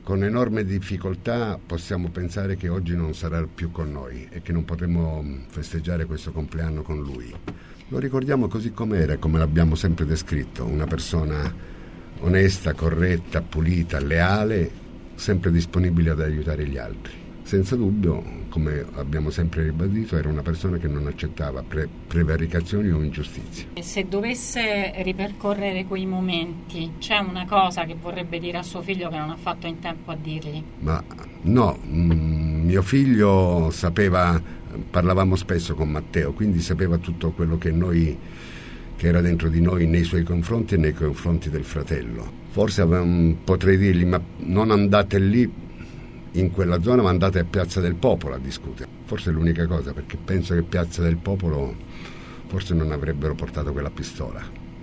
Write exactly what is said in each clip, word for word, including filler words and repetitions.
con enorme difficoltà possiamo pensare che oggi non sarà più con noi e che non potremo festeggiare questo compleanno con lui. Lo ricordiamo così com'era, come l'abbiamo sempre descritto, una persona onesta, corretta, pulita, leale, sempre disponibile ad aiutare gli altri. Senza dubbio, come abbiamo sempre ribadito, era una persona che non accettava pre- prevaricazioni o ingiustizie. Se dovesse ripercorrere quei momenti, c'è una cosa che vorrebbe dire a suo figlio che non ha fatto in tempo a dirgli? Ma no, mm, mio figlio sapeva, parlavamo spesso con Matteo, quindi sapeva tutto quello che noi, che era dentro di noi nei suoi confronti e nei confronti del fratello. Forse avevamo, potrei dirgli, ma non andate lì in quella zona, ma andate a Piazza del Popolo a discutere. Forse è l'unica cosa, perché penso che Piazza del Popolo forse non avrebbero portato quella pistola.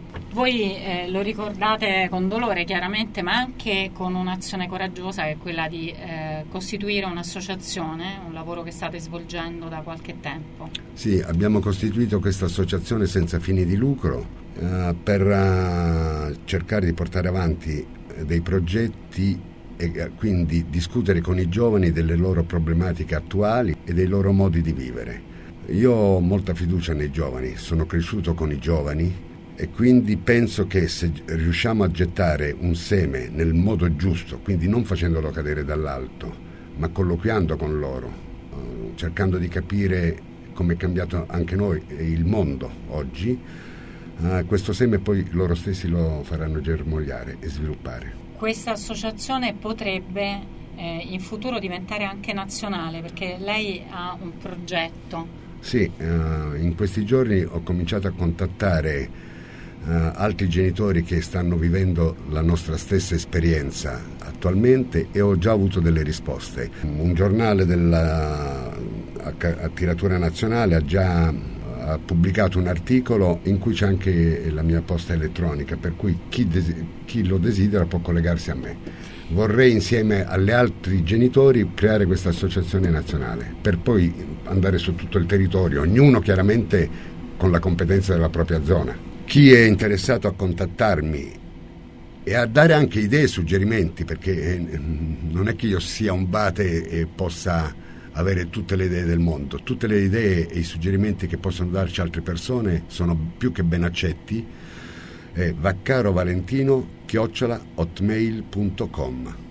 Voi eh, lo ricordate con dolore chiaramente, ma anche con un'azione coraggiosa, che è quella di eh, costituire un'associazione, un lavoro che state svolgendo da qualche tempo. Sì, abbiamo costituito questa associazione senza fini di lucro eh, per eh, cercare di portare avanti dei progetti e quindi discutere con i giovani delle loro problematiche attuali e dei loro modi di vivere. Io ho molta fiducia nei giovani, sono cresciuto con i giovani e quindi penso che se riusciamo a gettare un seme nel modo giusto, quindi non facendolo cadere dall'alto, ma colloquiando con loro, cercando di capire come è cambiato anche noi e il mondo oggi, questo seme poi loro stessi lo faranno germogliare e sviluppare. Questa associazione potrebbe eh, in futuro diventare anche nazionale, perché lei ha un progetto. Sì, uh, in questi giorni ho cominciato a contattare uh, altri genitori che stanno vivendo la nostra stessa esperienza attualmente e ho già avuto delle risposte. Un giornale della a, a tiratura nazionale ha già ha pubblicato un articolo in cui c'è anche la mia posta elettronica, per cui chi, des- chi lo desidera può collegarsi a me. Vorrei insieme agli altri genitori creare questa associazione nazionale per poi andare su tutto il territorio, ognuno chiaramente con la competenza della propria zona. Chi è interessato a contattarmi e a dare anche idee e suggerimenti, perché non è che io sia un bate e possa avere tutte le idee del mondo, tutte le idee e i suggerimenti che possono darci altre persone sono più che ben accetti. eh, vaccarovalentino chiocciola hotmail punto com